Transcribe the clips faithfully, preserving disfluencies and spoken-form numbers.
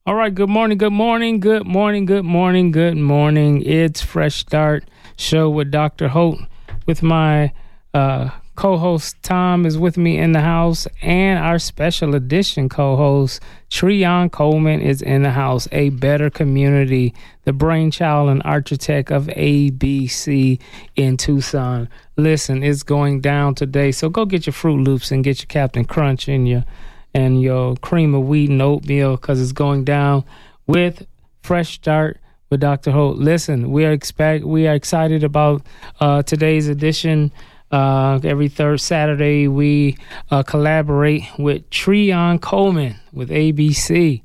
All right, good morning, good morning, good morning, good morning, good morning. It's Fresh Start Show with Doctor Holt. With my uh, co-host Tom is with me in the house, and our special edition co-host Treon Coleman is in the house. A Better Community, the brainchild and architect of A B C in Tucson. Listen, it's going down today, so go get your Fruit Loops and get your Captain Crunch and your and your cream of wheat and oatmeal, because it's going down with Fresh Start with Doctor Holt. Listen, we are expect we are excited about uh, today's edition. Uh, every third Saturday, we uh, collaborate with Treon Coleman with A B C,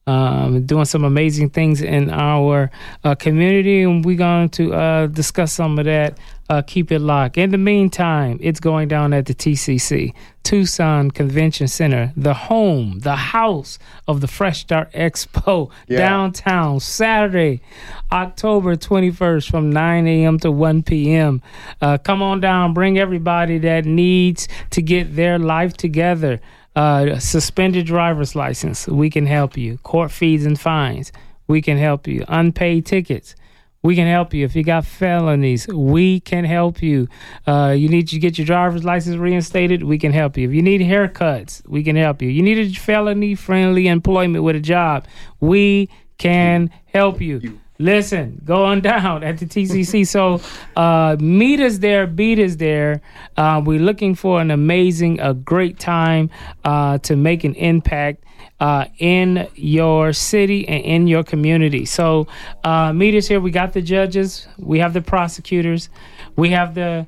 um, doing some amazing things in our uh, community, and we're going to uh, discuss some of that. Uh, keep it locked. In the meantime, it's going down at the T C C, Tucson Convention Center, the home, the house of the Fresh Start Expo, yeah. Downtown, Saturday, October twenty-first from nine a.m. to one p.m. Uh, come on down. Bring everybody that needs to get their life together. Uh, suspended driver's license, we can help you. Court fees and fines, we can help you. Unpaid tickets, we can help you. If you got felonies, we can help you. Uh, you need to get your driver's license reinstated, we can help you. If you need haircuts, we can help you. You need a felony-friendly employment with a job, we can help you. Listen, go on down at the T C C. So uh, meet us there, beat us there. Uh, we're looking for an amazing, a great time uh, to make an impact Uh, in your city and in your community. So uh, meet us here. We got the judges, we have the prosecutors, we have the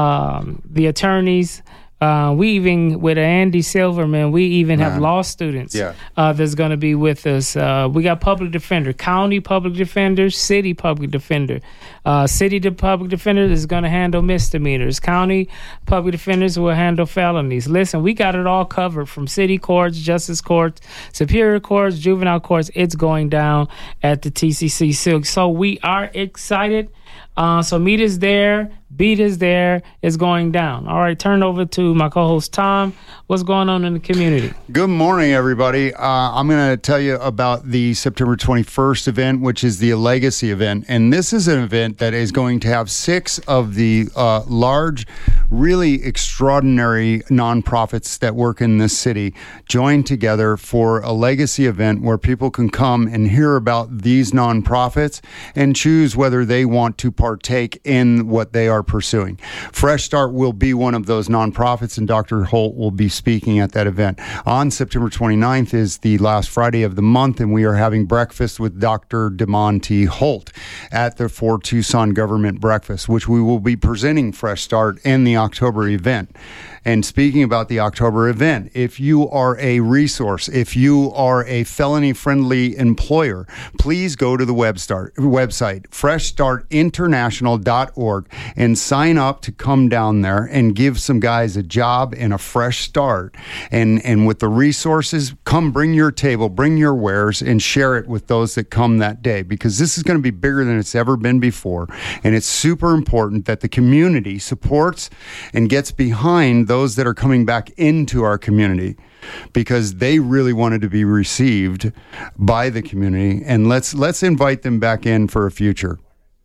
um, the attorneys. Uh, we even, with Andy Silverman, we even have Man. law students yeah. uh, that's going to be with us. Uh, we got public defender, county public defender, city public defender. Uh, city de- public defender is going to handle misdemeanors. County public defenders will handle felonies. Listen, we got it all covered, from city courts, justice courts, superior courts, juvenile courts. It's going down at the T C C. So we are excited. Uh, so meet us there, beat us there. It's going down. All right, turn over to my co-host Tom. What's going on in the community? Good morning, everybody. Uh, I'm going to tell you about the September twenty-first event, which is the Legacy event. And this is an event that is going to have six of the uh, large, really extraordinary nonprofits that work in this city join together for a legacy event where people can come and hear about these nonprofits and choose whether they want to partake in what they are pursuing. Fresh Start will be one of those nonprofits, and Doctor Holt will be speaking at that event. On September twenty-ninth is the last Friday of the month, and we are having breakfast with Doctor DeMonte Holt at the For Tucson Government Breakfast, which we will be presenting Fresh Start in the October event. And speaking about the October event, if you are a resource, if you are a felony-friendly employer, please go to the web start, website, fresh start international dot org, and sign up to come down there and give some guys a job and a fresh start. And, and with the resources, come bring your table, bring your wares, and share it with those that come that day, because this is going to be bigger than it's ever been before. And it's super important that the community supports and gets behind those that are coming back into our community, because they really wanted to be received by the community, and let's let's invite them back in for a future.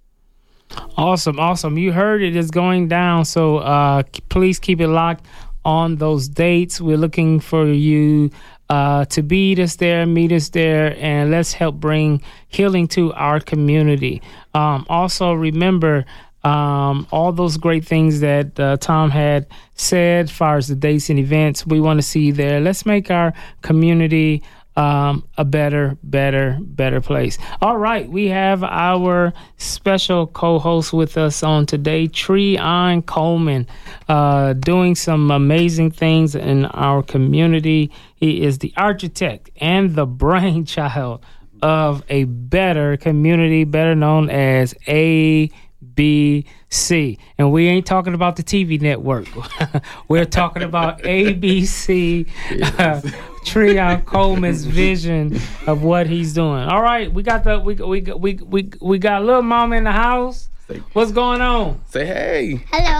Awesome, awesome. You heard it is going down, so uh, please keep it locked on those dates. We're looking for you uh, to beat us there, meet us there, and let's help bring healing to our community. Um, also, remember, Um, all those great things that uh, Tom had said as far as the dates and events, we want to see you there. Let's make our community um, a better, better, better place. All right, we have our special co-host with us on today, Treon Coleman, uh, doing some amazing things in our community. He is the architect and the brainchild of A Better Community, better known as A B C. And we ain't talking about the T V network. We're talking about A B C, uh, Treon Coleman's vision of what he's doing. All right, we got the we we we we we got little mama in the house. What's going on? Say hey. Hello.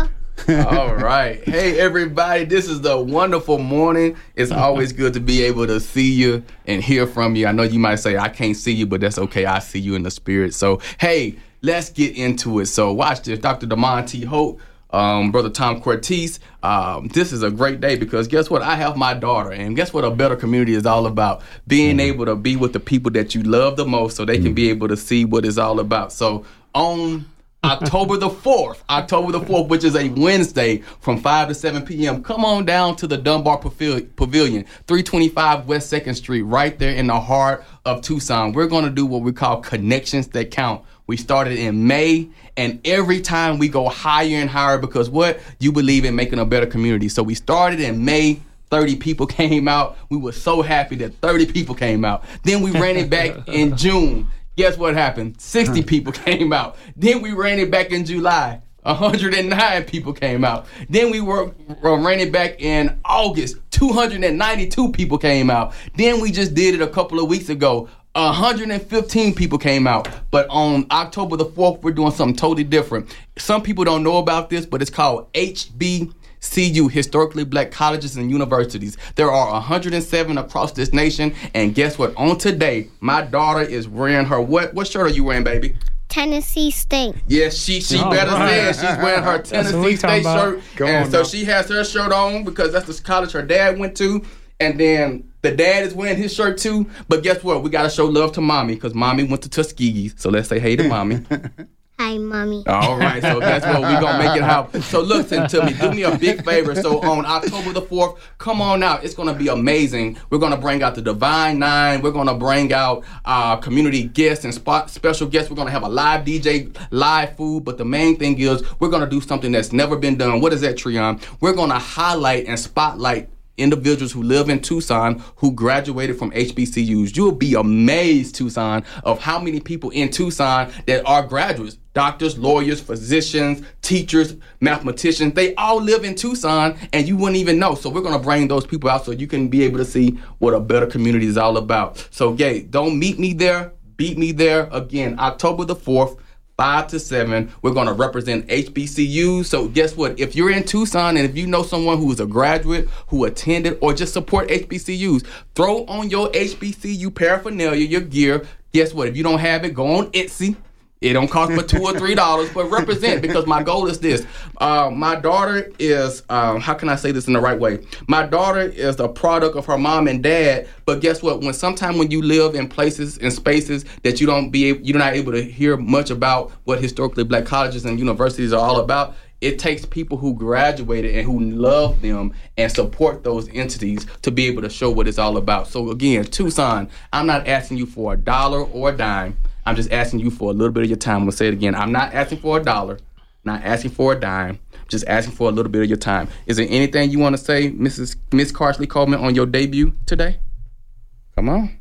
All right. Hey, everybody. This is the wonderful morning. It's always good to be able to see you and hear from you. I know you might say, I can't see you, but that's okay. I see you in the spirit. So, hey, let's get into it. So, watch this. Doctor DeMonte Holt, um, Brother Tom Cortese. Um, this is a great day because guess what? I have my daughter. And guess what a better community is all about? Being mm-hmm. able to be with the people that you love the most so they mm-hmm. can be able to see what it's all about. So, on October the fourth, October the fourth, which is a Wednesday from five to seven p.m. Come on down to the Dunbar Pavilion, three twenty-five West second Street, right there in the heart of Tucson. We're going to do what we call Connections That Count. We started in May, and every time we go higher and higher because what? You believe in making a better community. So we started in May. thirty people came out. We were so happy that thirty people came out. Then we ran it back in June. Guess what happened? sixty people came out. Then we ran it back in July. one hundred nine people came out. Then we were uh, ran it back in August. two hundred ninety-two people came out. Then we just did it a couple of weeks ago. one hundred fifteen people came out. But on October the fourth, we're doing something totally different. Some people don't know about this, but it's called H B C U, Historically Black Colleges and Universities. There are one hundred seven across this nation. And guess what? On today, my daughter is wearing her, what What shirt are you wearing, baby? Tennessee State. Yes, she she oh, better right. say it. She's wearing her Tennessee State shirt. Go and on, so now. She has her shirt on because that's the college her dad went to. And then the dad is wearing his shirt too. But guess what? We got to show love to mommy because mommy went to Tuskegee's. So let's say hey to mommy. Hi, Mommy. All right, so guess what? We're going to make it happen. So listen to me. Do me a big favor. So on October the fourth, come on out. It's going to be amazing. We're going to bring out the Divine Nine. We're going to bring out uh, community guests and spot special guests. We're going to have a live D J, live food. But the main thing is we're going to do something that's never been done. What is that, Treon? We're going to highlight and spotlight individuals who live in Tucson who graduated from H B C Us. You'll be amazed, Tucson, of how many people in Tucson that are graduates. Doctors, lawyers, physicians, teachers, mathematicians, they all live in Tucson and you wouldn't even know. So we're going to bring those people out so you can be able to see what a better community is all about. So, Gay, don't meet me there. Beat me there. Again, October the fourth. five to seven, we're going to represent H B C Us. So guess what? If you're in Tucson and if you know someone who is a graduate, who attended, or just support H B C Us, throw on your H B C U paraphernalia, your gear. Guess what? If you don't have it, go on Etsy. It don't cost but two or three dollars, but represent because my goal is this. Uh, my daughter is, um, how can I say this in the right way? My daughter is a product of her mom and dad, but guess what? When sometime when you live in places and spaces that you don't be, able, you're not able to hear much about what historically black colleges and universities are all about. It takes people who graduated and who love them and support those entities to be able to show what it's all about. So again, Tucson, I'm not asking you for a dollar or a dime. I'm just asking you for a little bit of your time. I'm going to say it again. I'm not asking for a dollar, not asking for a dime, just asking for a little bit of your time. Is there anything you want to say, Missus Miss Carsley Coleman, on your debut today? Come on.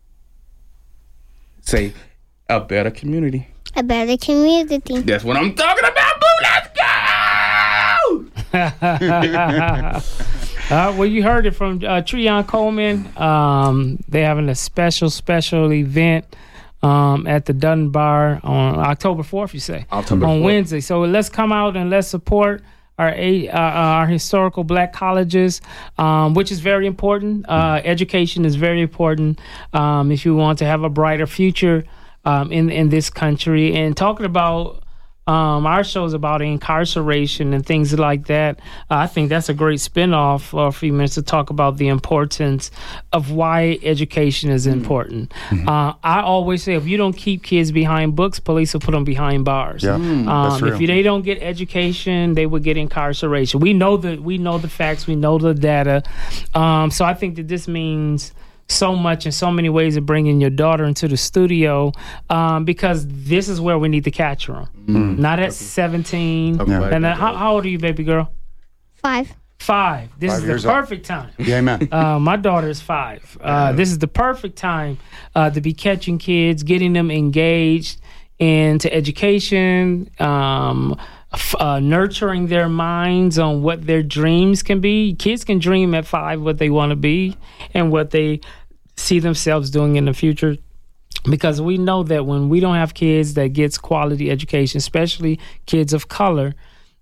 Say, a better community. A better community. That's what I'm talking about, boo. Let's go! Uh, well, you heard it from uh, Treon Coleman. Um, they're having a special, special event um, at the Dunbar on October fourth, you say? October on fourth. Wednesday. So let's come out and let's support our uh, our historical black colleges, um, which is very important. Uh, education is very important um, if you want to have a brighter future um, in, in this country. And talking about Um, our show is about incarceration and things like that. Uh, I think that's a great spinoff for a few minutes to talk about the importance of why education is important. Mm-hmm. Uh, I always say if you don't keep kids behind books, police will put them behind bars. Yeah, um, that's real. If they don't get education, they will get incarceration. We know the we know the facts. We know the data. Um, so I think that this means so much in so many ways of bringing your daughter into the studio um, because this is where we need to catch her. Mm. Not at seventeen. Okay. Yeah. And uh, how, how old are you, baby girl? Five. Five. This five is the perfect old. time. Yeah, amen. Uh, my daughter is five. Uh, yeah. This is the perfect time uh, to be catching kids, getting them engaged into education, um, f- uh, nurturing their minds on what their dreams can be. Kids can dream at five what they want to be and what they see themselves doing in the future. Because we know that when we don't have kids that gets quality education, especially kids of color,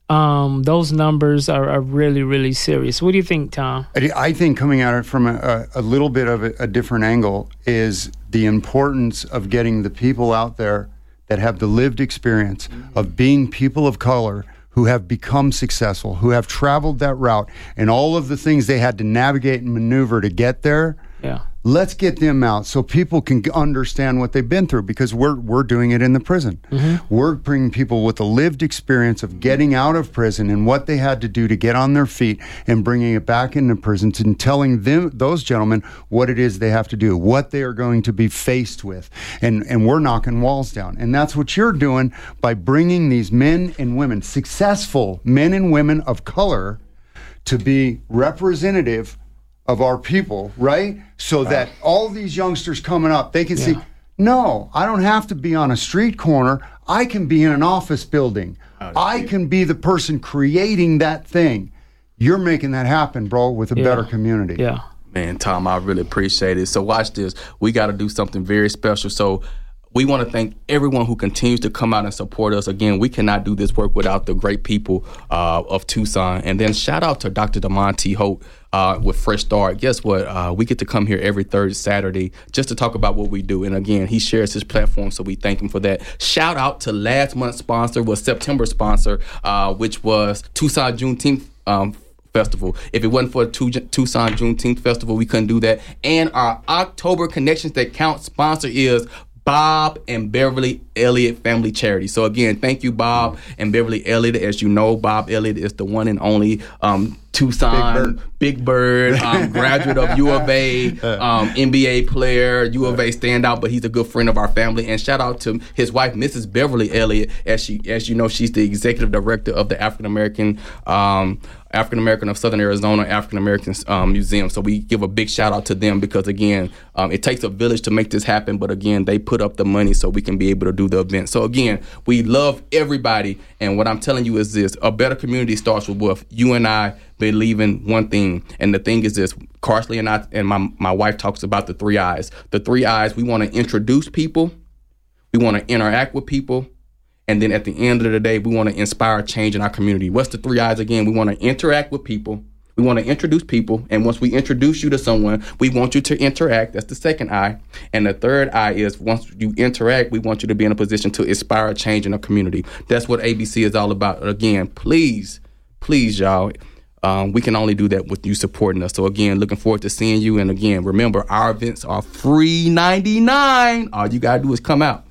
um, those numbers are, are really, really serious. What do you think, Tom? I I think coming at it from a, a little bit of a, a different angle is the importance of getting the people out there that have the lived experience of being people of color who have become successful, who have traveled that route, and all of the things they had to navigate and maneuver to get there. Yeah. Let's get them out so people can understand what they've been through, because we're we're doing it in the prison. Mm-hmm. We're bringing people with a lived experience of getting out of prison and what they had to do to get on their feet and bringing it back into prison and telling them, those gentlemen, what it is they have to do, what they are going to be faced with. And, and we're knocking walls down. And that's what you're doing by bringing these men and women, successful men and women of color, to be representative of our people, right? So that all these youngsters coming up, they can yeah. see, no, I don't have to be on a street corner. I can be in an office building. Oh, I can be the person creating that thing. You're making that happen, bro, with a yeah. better community. Yeah. Man, Tom, I really appreciate it. So watch this. We got to do something very special. So we want to thank everyone who continues to come out and support us. Again, we cannot do this work without the great people uh, of Tucson. And then shout out to Doctor DeMonte Holt uh, with Fresh Start. Guess what? Uh, we get to come here every third Saturday just to talk about what we do. And again, he shares his platform, so we thank him for that. Shout out to last month's sponsor, was September sponsor, uh, which was Tucson Juneteenth um, Festival. If it wasn't for the Tucson Juneteenth Festival, we couldn't do that. And our October Connections That Count sponsor is Bob and Beverly Elliott Family Charity. So again, thank you, Bob and Beverly Elliott. As you know, Bob Elliott is the one and only um, Tucson Big Bird, Big Bird um, graduate of U of A, um, N B A player, U of A standout, but he's a good friend of our family. And shout out to his wife, Missus Beverly Elliott. As she, as you know, she's the executive director of the African American um, African American of Southern Arizona African American um, Museum. So we give a big shout out to them, because again, um, it takes a village to make this happen. But again, they put up the money so we can be able to do the event. So again, we love everybody. And what I'm telling you is this: a better community starts with what you and I believe in one thing. And the thing is this: Carsley and I and my, my wife talks about the three I's. The three I's: we want to introduce people, we want to interact with people, and then at the end of the day, we want to inspire change in our community. What's the three I's again? We want to interact with people, we want to introduce people, and once we introduce you to someone, we want you to interact. That's the second I. And the third I is, once you interact, we want you to be in a position to inspire change in a community. That's what A B C is all about. Again, please, please, y'all, Um, we can only do that with you supporting us. So again, looking forward to seeing you. And again, remember, our events are free ninety-nine. All you gotta do is come out.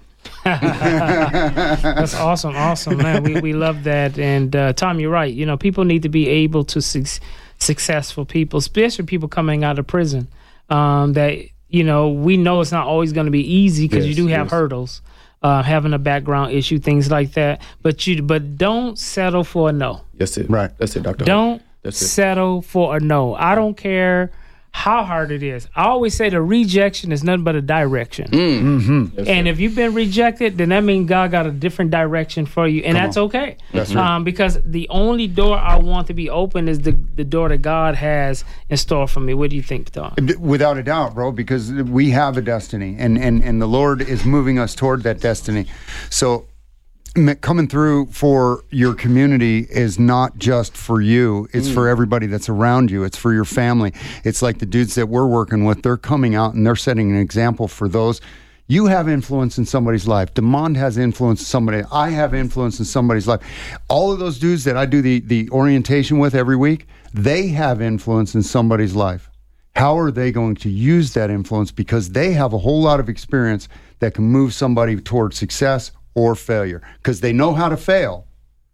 That's awesome, awesome, man. We we love that. And uh, Tom, you're right. You know, people need to be able to su- successful people, especially people coming out of prison. Um, that you know, we know it's not always going to be easy, because yes, you do have yes. hurdles, uh, having a background issue, things like that. But you, but don't settle for a no. That's it. Right. That's it, Doctor Don't That's it. settle for a no. I don't care how hard it is. I always say the rejection is nothing but a direction. Mm. Mm-hmm. And if you've been rejected, then that means God got a different direction for you. And Come that's on. okay. That's um, right. Because the only door I want to be open is the, the door that God has in store for me. What do you think, Tom? Without a doubt, bro, because we have a destiny, and, and, and the Lord is moving us toward that destiny. So coming through for your community is not just for you. It's mm. for everybody that's around you. It's for your family. It's like the dudes that we're working with. They're coming out and they're setting an example for those. You have influence in somebody's life. Demond has influence in somebody. I have influence in somebody's life. All of those dudes that I do the, the orientation with every week, they have influence in somebody's life. How are they going to use that influence? Because they have a whole lot of experience that can move somebody toward success or failure, because they know how to fail.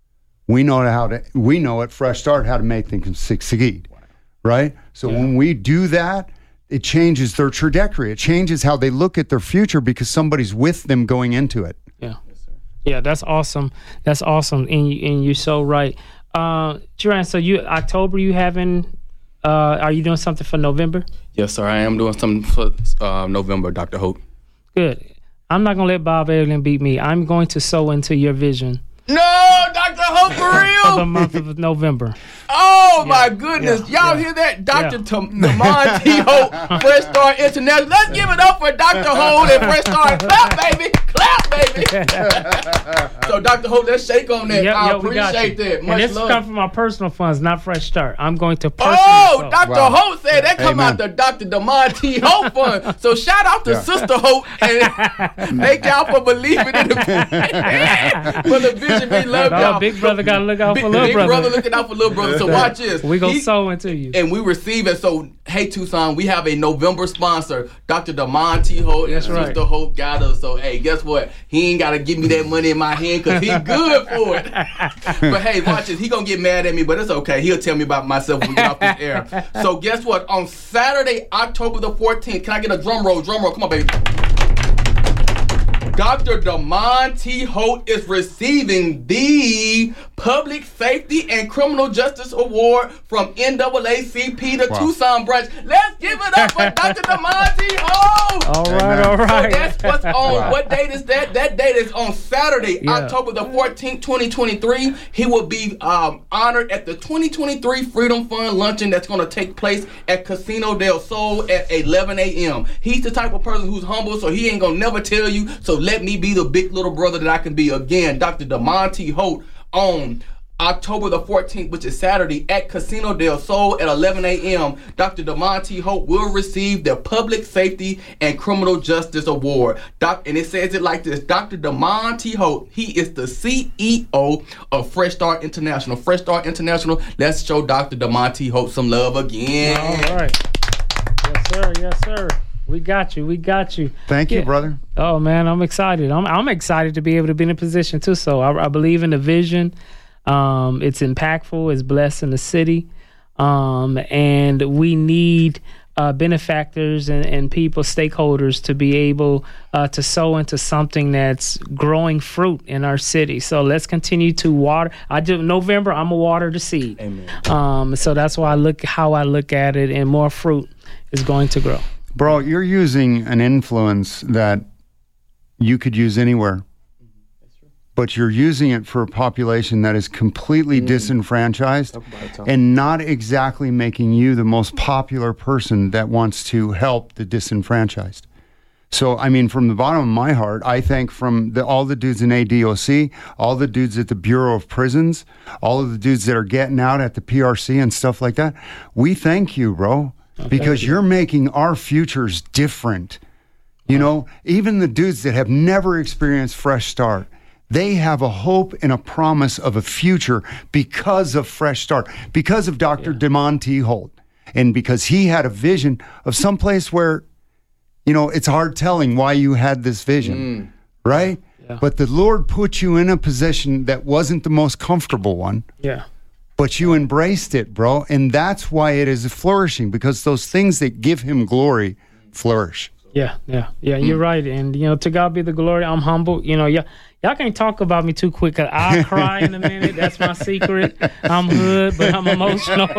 We know how to. We know at Fresh Start how to make things succeed, right? So yeah. when we do that, it changes their trajectory. It changes how they look at their future, because somebody's with them going into it. Yeah, yes, sir. Yeah, that's awesome. That's awesome, and you, and you're so right. Uh, Duran, so you October, you having? Uh, are you doing something for November? Yes, sir. I am doing something for uh, November, Doctor Hope. Good. I'm not going to let Bob Allen beat me. I'm going to sow into your vision. No, Doctor Hope, for real? For the month of November. Oh, yeah, my goodness. Yeah, Y'all yeah. hear that? Doctor Yeah. DeMonte Hope, Fresh Start International. Let's give it up for Doctor Hope and Fresh Start. Clap, baby. Clap, baby. So, Doctor Hope, let's shake on that. Yep, I yep, we got you. appreciate that. Much and this love. comes from my personal funds, not Fresh Start. I'm going to personally. Oh, sow. Doctor Wow. Hope said that come Amen. out the Doctor DeMonte Hope Fund. So shout out to Yeah. Sister Hope and thank y'all for believing in the for the vision. We love No, y'all. big brother gotta look out Big, for little big brother. brother looking out for little brother. So watch this. We gonna He- sow into you. and we receive it. So, hey, Tucson, we have a November sponsor, Doctor DeMonte Hope. That's and right. Sister Hope got us. So, hey, guess what? He ain't got to give me that money in my hand because he good for it. But, hey, watch this. He going to get mad at me, but it's okay. He'll tell me about myself when we get off this air. So, guess what? On Saturday, October the fourteenth, can I get a drum roll? Drum roll. Come on, baby. Doctor DeMonte Hope is receiving the Public Safety and Criminal Justice Award from N double A C P, the Wow. Tucson branch. Let's give it up for Doctor DeMonte Hope. All right, Amen. all So right. that's what's on. Wow. What date is that? That date is on Saturday, Yeah. October the fourteenth, twenty twenty-three. He will be um, honored at the twenty twenty-three Freedom Fund luncheon that's going to take place at Casino del Sol at eleven a.m. He's the type of person who's humble, so he ain't going to never tell you. So let me be the big little brother that I can be. Again, Doctor DeMonte Hope on October the fourteenth, which is Saturday, at Casino del Sol at eleven a.m. Doctor DeMonte Hope will receive the Public Safety and Criminal Justice Award. Doc, and it says it like this: Doctor DeMonte Hope, he is the C E O of Fresh Start International. Fresh Start International, let's show Doctor DeMonte Hope some love again. All right. Yes, sir. Yes, sir. We got you. We got you. Thank you, Yeah. brother. Oh man, I'm excited. I'm I'm excited to be able to be in a position too. So I, I believe in the vision. Um, it's impactful. It's blessing the city, um, and we need uh, benefactors and, and people, stakeholders, to be able uh, to sow into something that's growing fruit in our city. So let's continue to water. I do November. I'm a water the seed. Amen. Um, so that's why I look how I look at it, and more fruit is going to grow. Bro, you're using an influence that you could use anywhere, but you're using it for a population that is completely disenfranchised and not exactly making you the most popular person that wants to help the disenfranchised. So, I mean, from the bottom of my heart, I thank from the, all the dudes in A D O C, all the dudes at the Bureau of Prisons, all of the dudes that are getting out at the P R C and stuff like that. We thank you, bro. Because you're making our futures different. You know, even the dudes that have never experienced Fresh Start, they have a hope and a promise of a future because of Fresh Start, because of Doctor Yeah. DeMonte Holt, and because he had a vision of someplace where, you know, it's hard telling why you had this vision, right? Yeah. But the Lord put you in a position that wasn't the most comfortable one. Yeah. But you embraced it, bro. And that's why it is flourishing, because those things that give him glory flourish. Yeah, yeah, yeah. You're right, and you know, to God be the glory. I'm humble. You know, y'all, y'all can't talk about me too quick, cause I'll cry in a minute. That's my secret. I'm hood, but I'm emotional.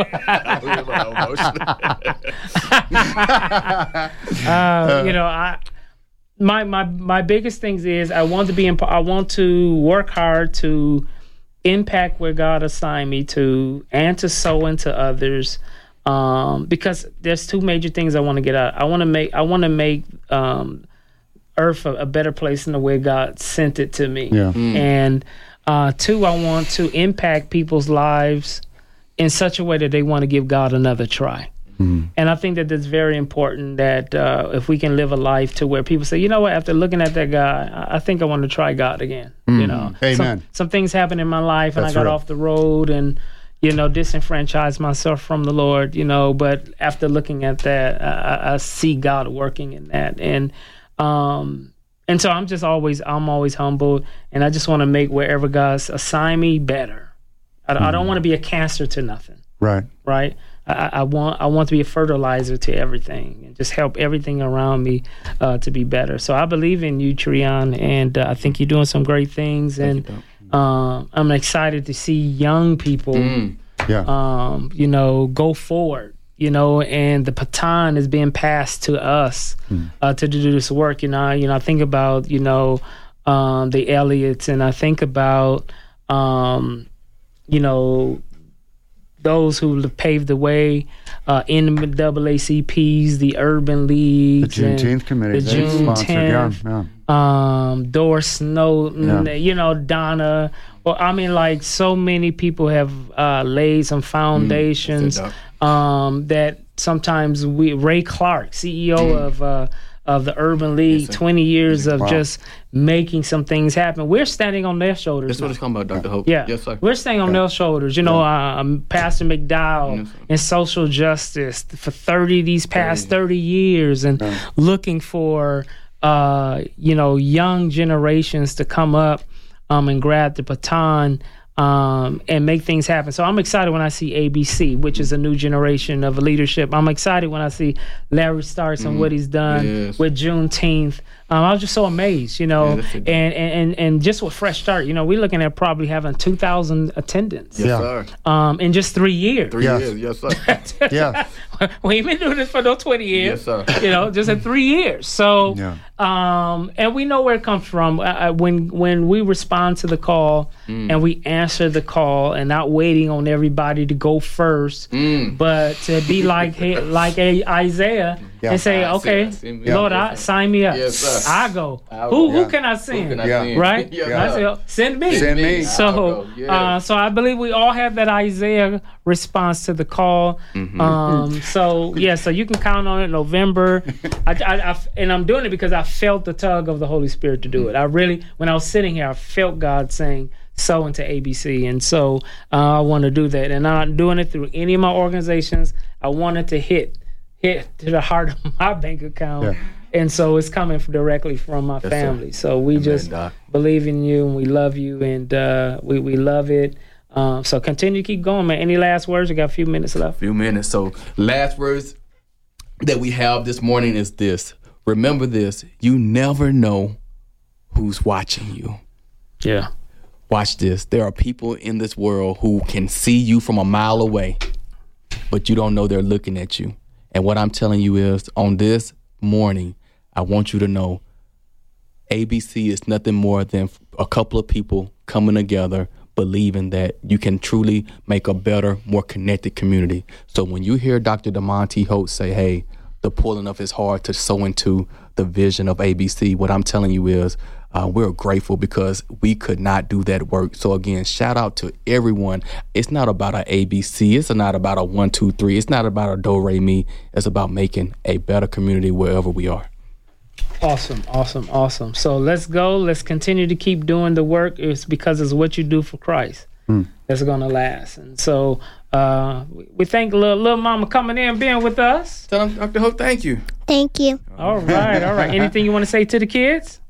uh, you know, I my my my biggest things is I want to be. Imp- I want to work hard to impact where God assigned me to, and to sow into others. Um, because there's two major things I want to get out. I want to make I want to make um, Earth a, a better place than the way God sent it to me. Yeah. And uh, two, I want to impact people's lives in such a way that they want to give God another try. Mm. And I think that that's very important, that uh, if we can live a life to where people say, you know what, after looking at that guy, I, I think I want to try God again. You know, Amen. Some, some things happened in my life, and That's I got real. off the road and, you know, disenfranchised myself from the Lord, you know, but after looking at that, I, I see God working in that. And, um, and so I'm just always, I'm always humbled, and I just want to make wherever God's assigned me better. I, I don't want to be a cancer to nothing, Right. right? I, I want, I want to be a fertilizer to everything, and just help everything around me uh, to be better. So I believe in you, Trion, and uh, I think you're doing some great things. And um, I'm excited to see young people, Mm. Yeah. um, you know, go forward, you know, and the baton is being passed to us uh, to do this work. You know, you know, I think about, you know, um, the Elliots, and I think about, um, you know, those who have paved the way, uh, N double A C Ps, the urban The leagues, Juneteenth and committee. the they sponsored, yeah, Juneteenth, yeah. um, Doris Snowden, Yeah. you know, Donna. Well, I mean, like so many people have uh, laid some foundations That's it, um, that sometimes we. Ray Clark, C E O Mm. of uh, of the Urban League, Yes, sir. twenty years of Wow. just making some things happen. We're standing on their shoulders. That's what now. it's talking about, Doctor Hope. Yeah, Yes, sir. we're staying on their shoulders. You know, um, Pastor McDowell Yes, sir. in social justice for thirty these past thirty years, and looking for uh, you know young generations to come up um, and grab the baton. Um, and make things happen. So I'm excited when I see A B C, which is a new generation of leadership. I'm excited when I see Larry Starks and what he's done Yes. with Juneteenth. Um, I was just so amazed, you know, Yeah, that's it. and, and and just with Fresh Start, you know, we're looking at probably having two thousand attendance Yes, Yeah. sir. um, in just three years. Three Yes. years. Yes, sir. Yeah. We ain't been doing this for no twenty years. Yes, sir. You know, just in three years. So, Yeah. um, and we know where it comes from. Uh, when when we respond to the call Mm. and we answer the call and not waiting on everybody to go first, Mm. but to be like hey, like a Isaiah Yeah. and say, I see- okay, I see me. Lord, Yeah. I, sign me up. Yes, sir. I go. I'll who go. who Yeah. can I Who send? can I Yeah. send? Right? Yes, Yeah. I sir. say, send me. Send me. So, I'll go. Yes. uh, so I believe we all have that Isaiah response to the call. Mm-hmm. Um, so yeah, so you can count on it. November, I, I, I, and I'm doing it because I felt the tug of the Holy Spirit to do it. I really, when I was sitting here, I felt God saying, "Sow into A B C," and so uh, I want to do that. And I'm not doing it through any of my organizations. I wanted to hit hit to the heart of my bank account. Yeah. And so it's coming from directly from my sir. family. So we just Doc. believe in you and we love you and uh, we, we love it. Um, so continue to keep going, man. Any last words? We got a few minutes left. Few minutes. So last words that we have this morning is this. Remember this. You never know who's watching you. Yeah. Watch this. There are people in this world who can see you from a mile away, but you don't know they're looking at you. And what I'm telling you is, on this morning, I want you to know A B C is nothing more than a couple of people coming together, believing that you can truly make a better, more connected community. So when you hear Doctor DeMonte Holt say, hey, the pulling of his heart to sow into the vision of A B C, what I'm telling you is, Uh, we're grateful because we could not do that work. So again, shout out to everyone. It's not about a A B C. It's not about a one, two, three. It's not about a do, re, mi. It's about making a better community wherever we are. Awesome, awesome, awesome. So let's go. Let's continue to keep doing the work. It's because it's what you do for Christ that's going to last. And so uh, we, we thank little, little mama coming in, being with us. Tell them, Doctor Hope, thank you. Thank you. All right, all right. Anything you want to say to the kids?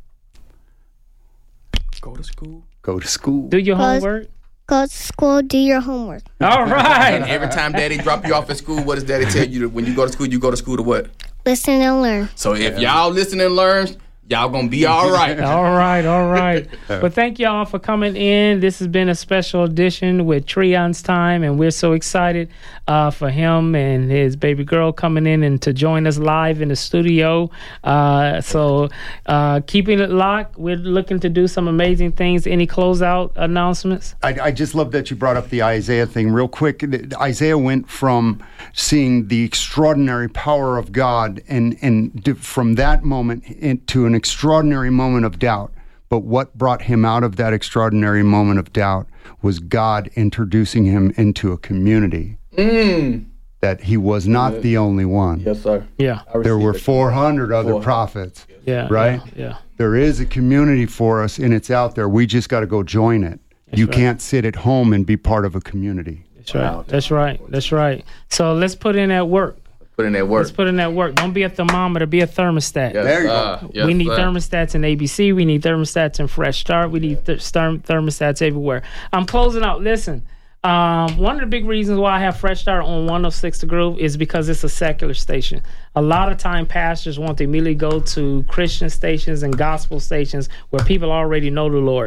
Go to school. Go to school. Do your Close. homework. Go to school, do your homework. All And right. every time Daddy drop you off at school, what does Daddy tell you? To, when you go to school, you go to school to what? Listen and learn. So if y'all listen and learn, y'all gonna be all right. All right, all right. But thank y'all for coming in. This has been a special edition with Treon's Time, and we're so excited uh, for him and his baby girl coming in and to join us live in the studio. Uh, so uh, keeping it locked. We're looking to do some amazing things. Any closeout announcements? I, I just love that you brought up the Isaiah thing real quick. Isaiah went from seeing the extraordinary power of God and, and d- from that moment into an extraordinary moment of doubt. But what brought him out of that extraordinary moment of doubt was God introducing him into a community Mm. that he was not the only one. Yes, sir. Yeah, There were four hundred other four hundred. prophets. yeah, Right? Yeah, yeah. There is a community for us, and it's out there. We just got to go join it. you right. can't sit at home and be part of a community. That's right. That's right. That's right. So let's put in that work. Put in that work. Let's put in that work. Don't be a thermometer. Be a thermostat. Yes, There you sir. go. Yes, we need sir. thermostats in A B C. We need thermostats in Fresh Start. We need th- therm- thermostats everywhere. I'm closing out. Listen, um, one of the big reasons why I have Fresh Start on one oh six The Groove is because it's a secular station. A lot of time pastors want to immediately go to Christian stations and gospel stations where people already know the Lord.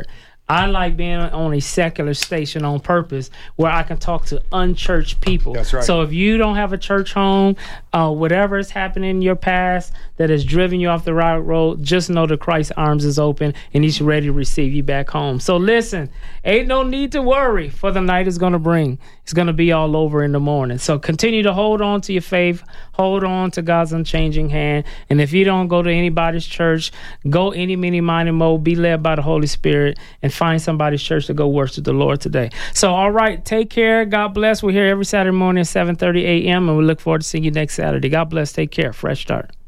I like being on a secular station on purpose where I can talk to unchurched people. That's right. So if you don't have a church home, uh, whatever has happened in your past that has driven you off the right road, just know that Christ's arms is open and he's ready to receive you back home. So listen, ain't no need to worry, for the night is going to bring. It's going to be all over in the morning. So continue to hold on to your faith, hold on to God's unchanging hand. And if you don't go to anybody's church, go any, many, mighty, mo, be led by the Holy Spirit and find somebody's church to go worship the Lord today. So, all right, take care. God bless. We're here every Saturday morning at seven thirty a.m. and we look forward to seeing you next Saturday. God bless. Take care. Fresh Start.